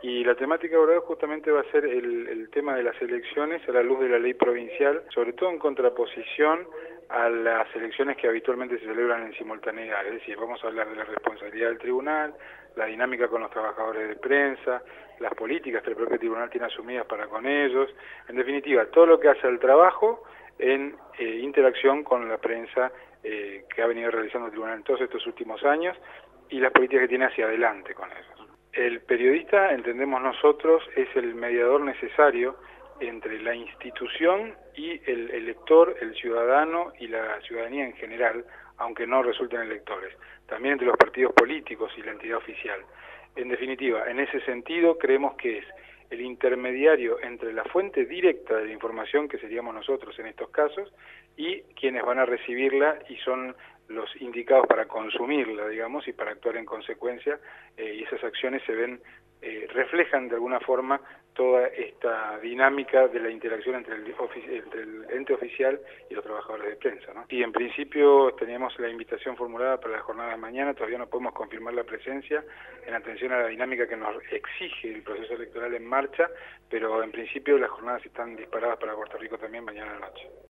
Y la temática abordada justamente va a ser el tema de las elecciones a la luz de la ley provincial, sobre todo en contraposición a las elecciones que habitualmente se celebran en simultaneidad. Es decir, vamos a hablar de la responsabilidad del tribunal, la dinámica con los trabajadores de prensa, las políticas que el propio tribunal tiene asumidas para con ellos, en definitiva, todo lo que hace el trabajo en interacción con la prensa que ha venido realizando el tribunal en todos estos últimos años y las políticas que tiene hacia adelante con ellos. El periodista, entendemos nosotros, es el mediador necesario entre la institución y el elector, el ciudadano y la ciudadanía en general, aunque no resulten electores. También entre los partidos políticos y la entidad oficial. En definitiva, en ese sentido, creemos que es el intermediario entre la fuente directa de la información, que seríamos nosotros en estos casos, y quienes van a recibirla y son los indicados para consumirla, digamos, y para actuar en consecuencia, y esas acciones se ven, reflejan de alguna forma toda esta dinámica de la interacción entre el ente oficial y los trabajadores de prensa, ¿no? Y en principio teníamos la invitación formulada para la jornada de mañana, todavía no podemos confirmar la presencia en atención a la dinámica que nos exige el proceso electoral en marcha, pero en principio las jornadas están disparadas para Puerto Rico también mañana a la noche.